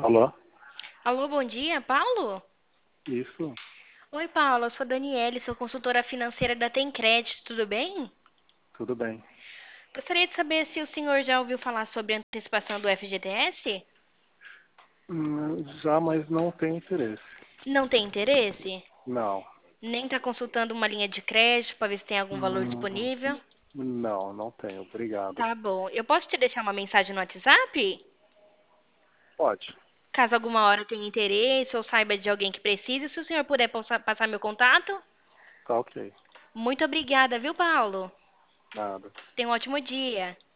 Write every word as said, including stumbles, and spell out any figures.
Alô? Alô, bom dia, Paulo? Isso, Oi, Paulo, eu sou a Daniele, sou consultora financeira da Tem Crédito, tudo bem? tudo bem. Gostaria de saber se o senhor já ouviu falar sobre a antecipação do F G T S? Hum, Já, mas não tem interesse. Não tem interesse? Não. Nem está consultando uma linha de crédito para ver se tem algum valor Hum, disponível? Não, não tenho. Obrigado. Tá bom. Eu posso te deixar uma mensagem no WhatsApp? Pode. Caso alguma hora tenha interesse ou saiba de alguém que precise, se o senhor puder passa- passar meu contato? Tá ok. Muito obrigada, viu, Paulo? Nada. Tenha um ótimo dia.